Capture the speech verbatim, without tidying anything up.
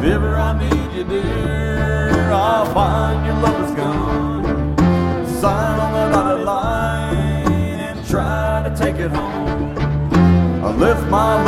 ever I need you, dear, I'll find your love is gone. Sign on the dotted line and try to take it home. I left my